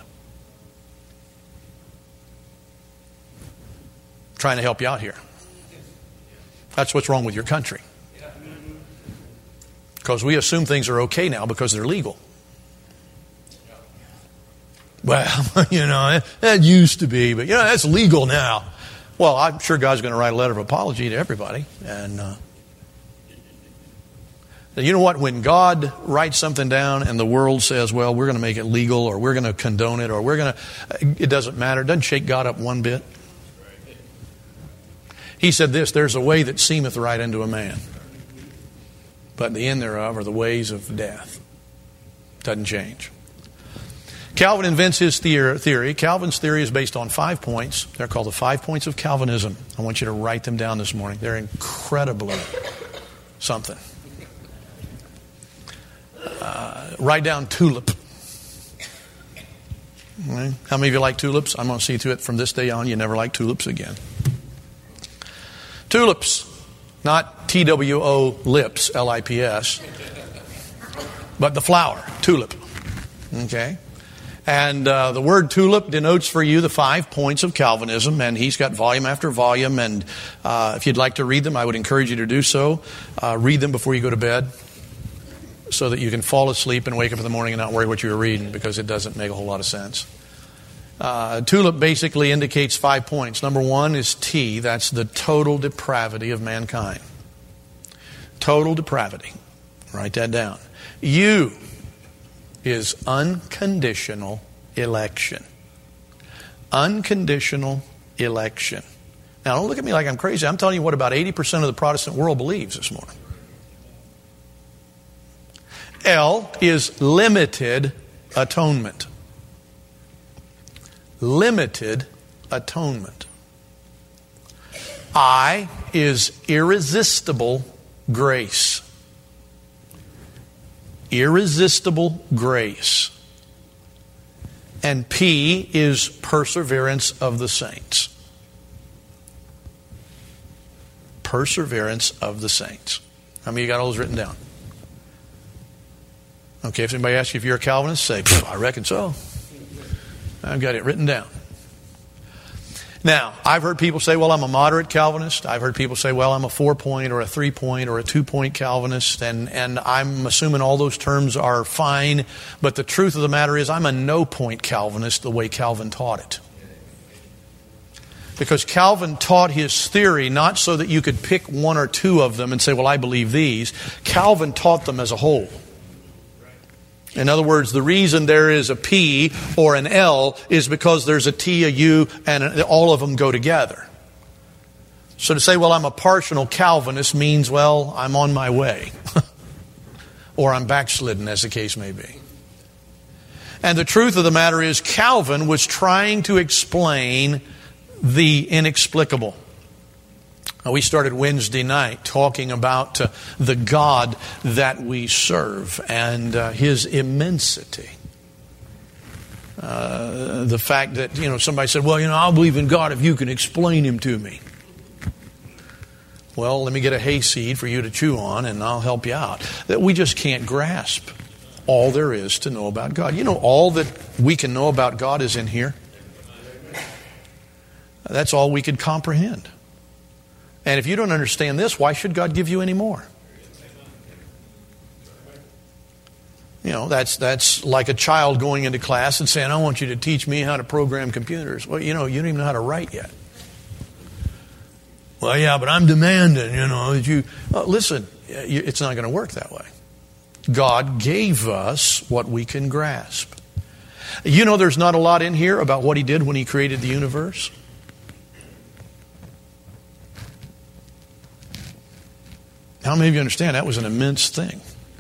Trying to help you out here. That's what's wrong with your country. Because we assume things are okay now because they're legal. Well, you know, that used to be, but you know, that's legal now. Well, I'm sure God's going to write a letter of apology to everybody. And uh, you know what? When God writes something down and the world says, well, we're going to make it legal, or we're going to condone it, or we're going to, it doesn't matter. It doesn't shake God up one bit. He said this, there's a way that seemeth right unto a man, but the end thereof are the ways of death. Doesn't change. Calvin invents his theory. Calvin's theory is based on five points. They're called the five points of Calvinism. I want you to write them down this morning. They're incredibly something. Uh, write down tulip. Right. How many of you like tulips? I'm going to see to it from this day on you never like tulips again. Tulips. Not T W O lips, L I P S, but the flower, tulip. Okay? And uh, the word tulip denotes for you the five points of Calvinism, and he's got volume after volume, and uh, if you'd like to read them, I would encourage you to do so. Uh, read them before you go to bed so that you can fall asleep and wake up in the morning and not worry what you were reading, because it doesn't make a whole lot of sense. Uh, tulip basically indicates five points. Number one is T. That's the total depravity of mankind. Total depravity. Write that down. U is unconditional election. Unconditional election. Now, don't look at me like I'm crazy. I'm telling you what about eighty percent of the Protestant world believes this morning. L is limited atonement. Limited atonement. I is irresistible grace. Irresistible grace. And P is perseverance of the saints. Perseverance of the saints. How many of you got all those written down? Okay, if anybody asks you if you're a Calvinist, say, I reckon so. I've got it written down. Now, I've heard people say, well, I'm a moderate Calvinist. I've heard people say, well, I'm a four-point or a three-point or a two-point Calvinist. And, and I'm assuming all those terms are fine. But the truth of the matter is I'm a no-point Calvinist the way Calvin taught it. Because Calvin taught his theory not so that you could pick one or two of them and say, well, I believe these. Calvin taught them as a whole. In other words, the reason there is a P or an L is because there's a T, a U, and all of them go together. So to say, well, I'm a partial Calvinist means, well, I'm on my way. Or I'm backslidden, as the case may be. And the truth of the matter is, Calvin was trying to explain the inexplicable. We started Wednesday night talking about uh, the God that we serve and uh, His immensity. Uh, the fact that, you know, somebody said, well, you know, I'll believe in God if you can explain Him to me. Well, let me get a hayseed for you to chew on and I'll help you out. That we just can't grasp all there is to know about God. You know, all that we can know about God is in here. That's all we could comprehend. And if you don't understand this, why should God give you any more? You know, that's that's like a child going into class and saying, I want you to teach me how to program computers. Well, you know, you don't even know how to write yet. Well, yeah, but I'm demanding, you know, that you... Well, listen, it's not going to work that way. God gave us what we can grasp. You know, there's not a lot in here about what He did when He created the universe. How many of you understand that was an immense thing?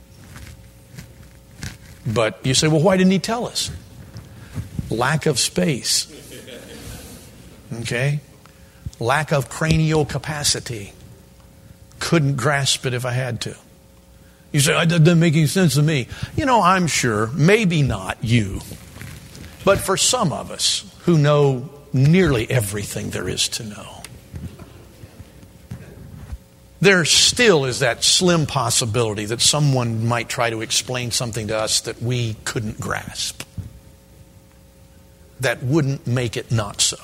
But you say, well, why didn't He tell us? Lack of space. Okay? Lack of cranial capacity. Couldn't grasp it if I had to. You say, that doesn't make any sense to me. You know, I'm sure, maybe not you, but for some of us who know nearly everything there is to know, there still is that slim possibility that someone might try to explain something to us that we couldn't grasp. That wouldn't make it not so.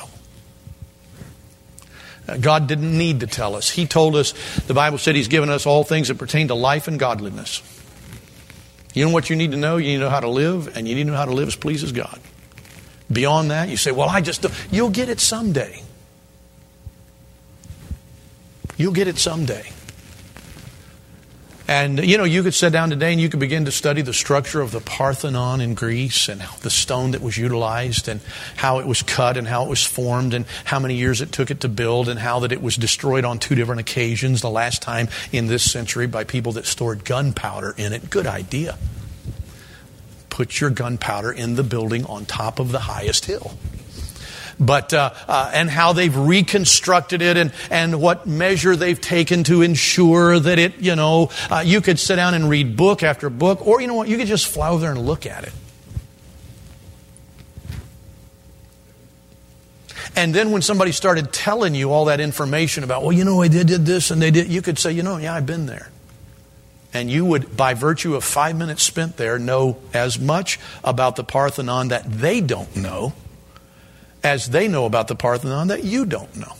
God didn't need to tell us. He told us, the Bible said He's given us all things that pertain to life and godliness. You know what you need to know? You need to know how to live, and you need to know how to live as pleases God. Beyond that, you say, well, I just don't. You'll get it someday. You'll get it someday. And, you know, you could sit down today and you could begin to study the structure of the Parthenon in Greece and the stone that was utilized and how it was cut and how it was formed and how many years it took it to build and how that it was destroyed on two different occasions, the last time in this century by people that stored gunpowder in it. Good idea. Put your gunpowder in the building on top of the highest hill. But uh, uh, and how they've reconstructed it and, and what measure they've taken to ensure that it, you know, uh, you could sit down and read book after book, or you know what, you could just fly over there and look at it. And then when somebody started telling you all that information about, well, you know, they did this and they did, you could say, you know, yeah, I've been there. And you would, by virtue of five minutes spent there, know as much about the Parthenon that they don't know as they know about the Parthenon that you don't know.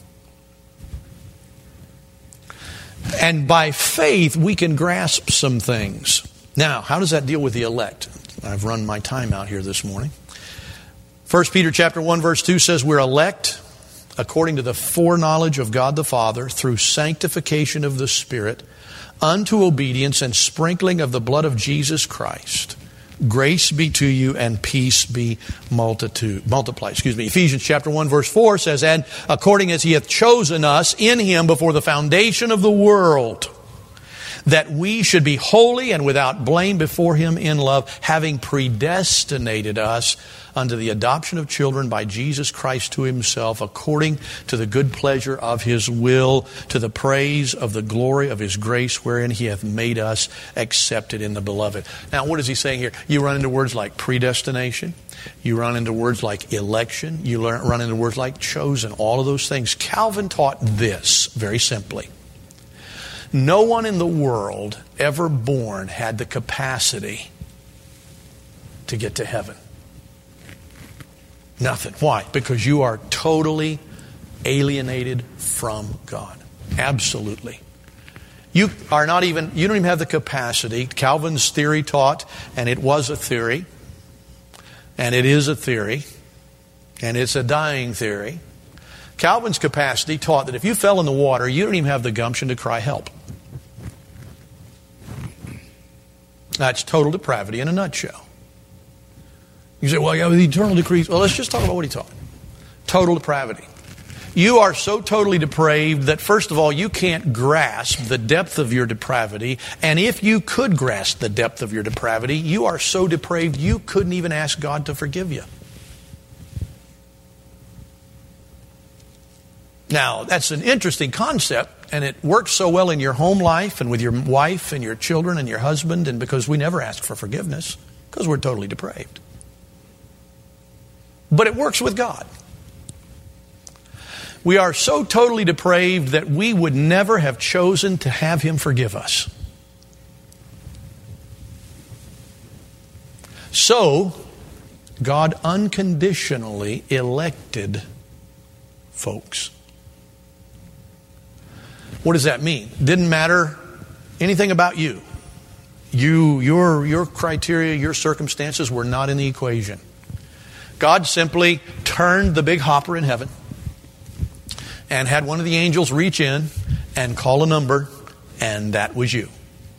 And by faith, we can grasp some things. Now, how does that deal with the elect? I've run my time out here this morning. First Peter chapter one, verse two says, we're elect according to the foreknowledge of God the Father through sanctification of the Spirit unto obedience and sprinkling of the blood of Jesus Christ. Grace be to you and peace be multitude, multiply. Excuse me. Ephesians chapter one verse four says, and according as he hath chosen us in him before the foundation of the world, that we should be holy and without blame before him in love, having predestinated us unto the adoption of children by Jesus Christ to himself, according to the good pleasure of his will, to the praise of the glory of his grace, wherein he hath made us accepted in the beloved. Now, what is he saying here? You run into words like predestination. You run into words like election. You learn, run into words like chosen. All of those things. Calvin taught this very simply. No one in the world ever born had the capacity to get to heaven. Nothing. Why? Because you are totally alienated from God. Absolutely. You are not even, you don't even have the capacity. Calvin's theory taught, and it was a theory, and it is a theory, and it's a dying theory. Calvin's capacity taught that if you fell in the water, you don't even have the gumption to cry help. That's total depravity in a nutshell. You say, well, yeah, the eternal decrees. Well, let's just talk about what he taught. Total depravity. You are so totally depraved that, first of all, you can't grasp the depth of your depravity. And if you could grasp the depth of your depravity, you are so depraved you couldn't even ask God to forgive you. Now, that's an interesting concept, and it works so well in your home life and with your wife and your children and your husband, and because we never ask for forgiveness, because we're totally depraved. But it works with God. We are so totally depraved that we would never have chosen to have him forgive us. So, God unconditionally elected folks. What does that mean? Didn't matter anything about you. You, your, your criteria, your circumstances were not in the equation. God simply turned the big hopper in heaven and had one of the angels reach in and call a number, and that was you.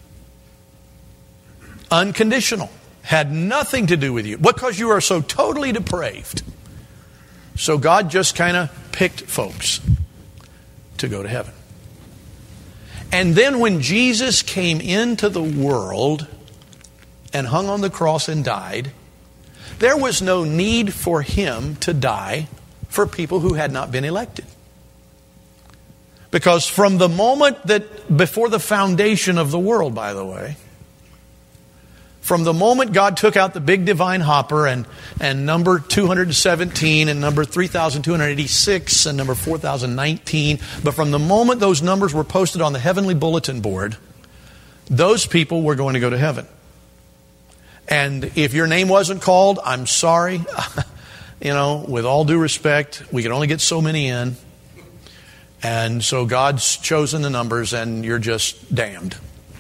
Unconditional. Had nothing to do with you because you are so totally depraved. So God just kind of picked folks to go to heaven. And then when Jesus came into the world and hung on the cross and died, there was no need for him to die for people who had not been elected. Because from the moment that, before the foundation of the world, by the way, from the moment God took out the big divine hopper and, and number two hundred seventeen and number three thousand two hundred eighty-six and number four thousand nineteen, but from the moment those numbers were posted on the heavenly bulletin board, those people were going to go to heaven. And if your name wasn't called, I'm sorry. You know, with all due respect, we can only get so many in. And so God's chosen the numbers and you're just damned.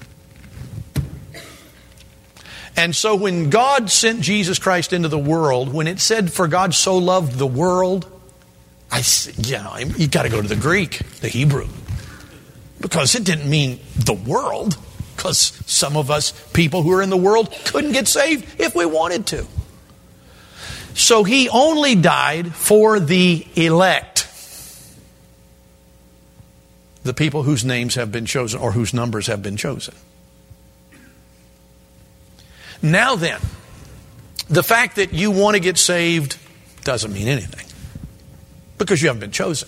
And so when God sent Jesus Christ into the world, when it said, for God so loved the world, I, you know, you got to go to the Greek, the Hebrew. Because it didn't mean the world. Because some of us, people who are in the world, couldn't get saved if we wanted to. So he only died for the elect. The people whose names have been chosen or whose numbers have been chosen. Now then, the fact that you want to get saved doesn't mean anything. Because you haven't been chosen.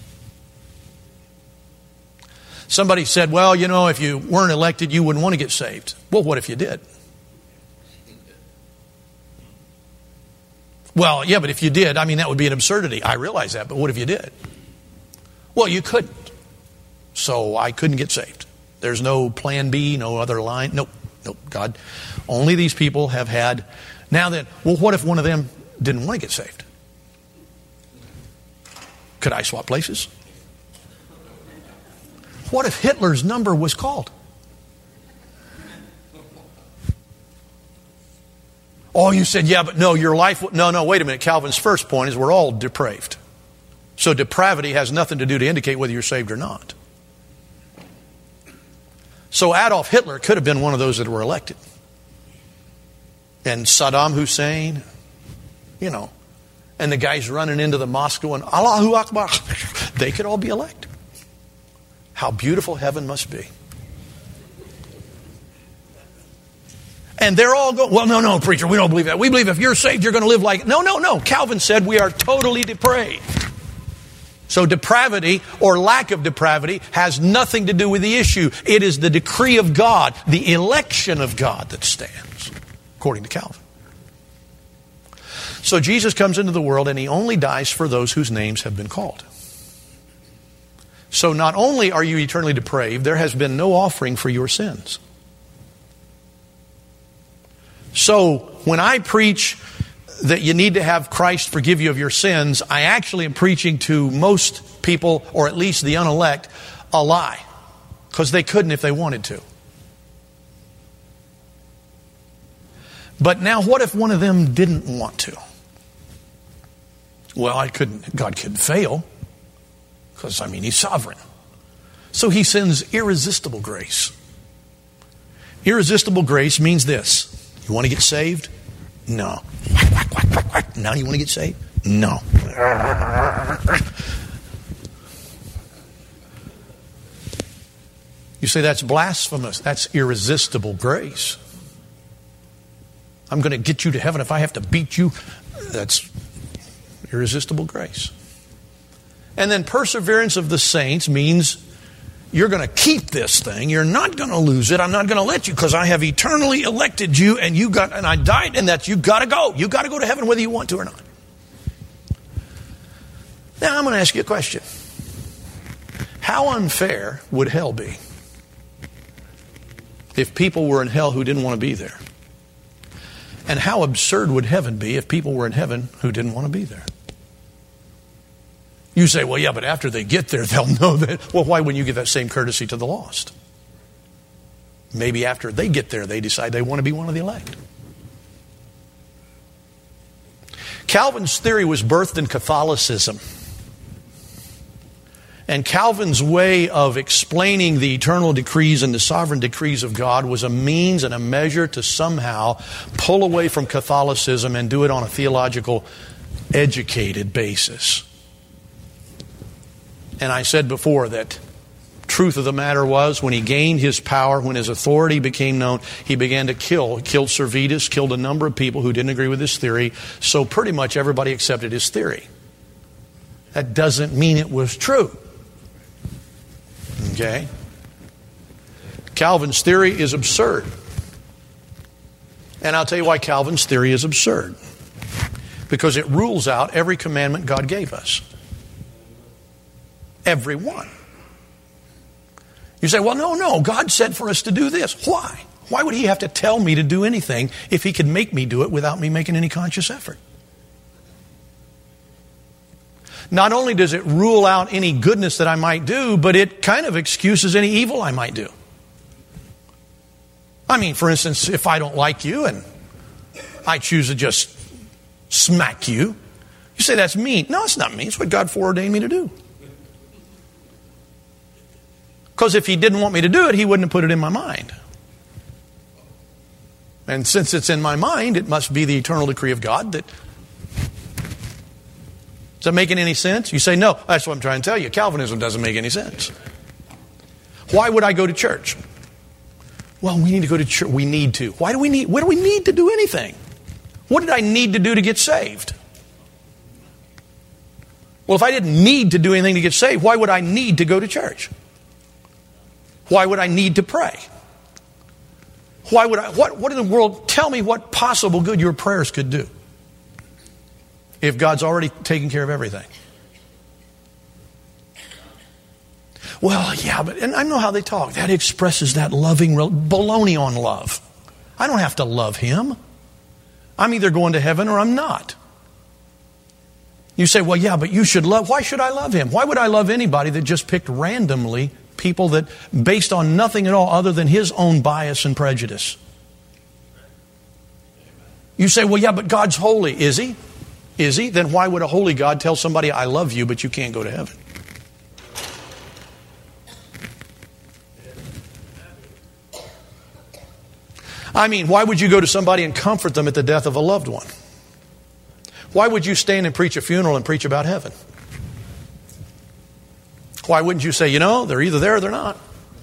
Somebody said, well, you know, if you weren't elected, you wouldn't want to get saved. Well, what if you did? Well, yeah, but if you did, I mean, that would be an absurdity. I realize that, but what if you did? Well, you couldn't. So I couldn't get saved. There's no plan B, no other line. Nope, nope, God. Only these people have had. Now then, well, what if one of them didn't want to get saved? Could I swap places? What if Hitler's number was called? Oh, you said, yeah, but no, your life... No, no, wait a minute. Calvin's first point is we're all depraved. So depravity has nothing to do to indicate whether you're saved or not. So Adolf Hitler could have been one of those that were elected. And Saddam Hussein, you know, and the guys running into the mosque going, Allahu Akbar, they could all be elected. How beautiful heaven must be. And they're all going, well, no, no, preacher, we don't believe that. We believe if you're saved, you're going to live like... No, no, no. Calvin said we are totally depraved. So depravity or lack of depravity has nothing to do with the issue. It is the decree of God, the election of God that stands, according to Calvin. So Jesus comes into the world and he only dies for those whose names have been called. So not only are you eternally depraved, there has been no offering for your sins. So when I preach that you need to have Christ forgive you of your sins, I actually am preaching to most people, or at least the unelect, a lie. Because they couldn't if they wanted to. But now what if one of them didn't want to? Well, I couldn't, God couldn't fail. Because, I mean, He's sovereign. So He sends irresistible grace. Irresistible grace means this. You want to get saved? No. Now you want to get saved? No. You say that's blasphemous. That's irresistible grace. I'm going to get you to heaven if I have to beat you. That's irresistible grace. And then perseverance of the saints means you're going to keep this thing. You're not going to lose it. I'm not going to let you because I have eternally elected you and you got and I died and that you got to go. You got to go to heaven whether you want to or not. Now I'm going to ask you a question. How unfair would hell be if people were in hell who didn't want to be there? And how absurd would heaven be if people were in heaven who didn't want to be there? You say, well, yeah, but after they get there, they'll know that. Well, why wouldn't you give that same courtesy to the lost? Maybe after they get there, they decide they want to be one of the elect. Calvin's theory was birthed in Catholicism. And Calvin's way of explaining the eternal decrees and the sovereign decrees of God was a means and a measure to somehow pull away from Catholicism and do it on a theological, educated basis. And I said before that truth of the matter was when he gained his power, when his authority became known, he began to kill. He killed Servetus, killed a number of people who didn't agree with his theory. So pretty much everybody accepted his theory. That doesn't mean it was true. Okay? Calvin's theory is absurd. And I'll tell you why Calvin's theory is absurd. Because it rules out every commandment God gave us. Every one. You say, well, no, no, God said for us to do this. Why? Why would He have to tell me to do anything if He could make me do it without me making any conscious effort? Not only does it rule out any goodness that I might do, but it kind of excuses any evil I might do. I mean, for instance, if I don't like you and I choose to just smack you, you say that's mean. No, it's not mean. It's what God foreordained me to do. Because if He didn't want me to do it, He wouldn't have put it in my mind. And since it's in my mind, it must be the eternal decree of God that... Is that making any sense? You say, no, that's what I'm trying to tell you. Calvinism doesn't make any sense. Why would I go to church? Well, we need to go to church. We need to. Why do we need? What do we need to do anything? What did I need to do to get saved? Well, if I didn't need to do anything to get saved, why would I need to go to church? Why would I need to pray? Why would I? What, what in the world? Tell me what possible good your prayers could do. if God's already taken care of everything? Well, yeah, but and I know how they talk. That expresses that loving, baloney on love. I don't have to love him. I'm either going to heaven or I'm not. You say, well, yeah, but you should love. Why should I love him? Why would I love anybody that just picked randomly people that based on nothing at all other than his own bias and prejudice? You say, well, yeah, but God's holy. Is he? Is he? Then why would a holy God tell somebody, I love you, but you can't go to heaven? I mean, why would you go to somebody and comfort them at the death of a loved one? Why would you stand and preach a funeral and preach about heaven? Why wouldn't you say, you know, they're either there or they're not?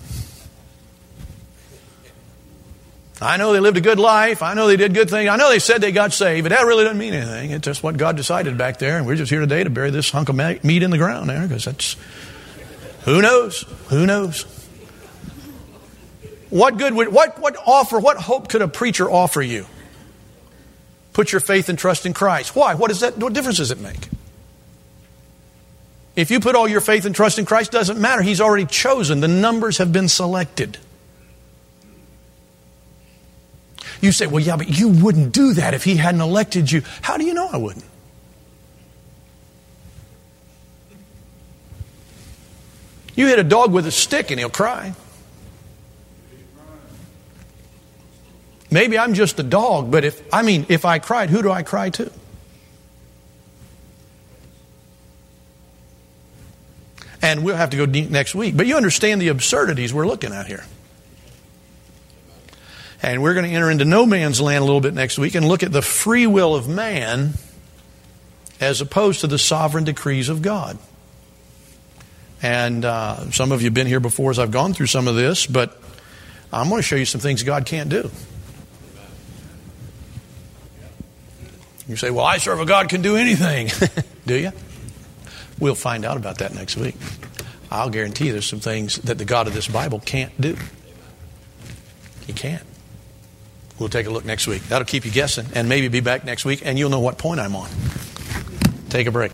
I know they lived a good life. I know they did good things. I know they said they got saved, but that really doesn't mean anything. It's just what God decided back there. And we're just here today to bury this hunk of meat in the ground there, because that's, who knows? Who knows? What good would, what, what offer, what hope could a preacher offer you? Put your faith and trust in Christ. Why? What is that? What difference does it make? If you put all your faith and trust in Christ, it doesn't matter. He's already chosen. The numbers have been selected. You say, well, yeah, but you wouldn't do that if he hadn't elected you. How do you know I wouldn't? You hit a dog with a stick and he'll cry. Maybe I'm just a dog, but if, I mean, if I cried, who do I cry to? And we'll have to go next week. But you understand the absurdities we're looking at here. And we're going to enter into no man's land a little bit next week and look at the free will of man as opposed to the sovereign decrees of God. And uh, some of you have been here before as I've gone through some of this, but I'm going to show you some things God can't do. You say, well, I serve a God can do anything. Do you? We'll find out about that next week. I'll guarantee you there's some things that the God of this Bible can't do. He can't. We'll take a look next week. That'll keep you guessing and maybe be back next week and you'll know what point I'm on. Take a break.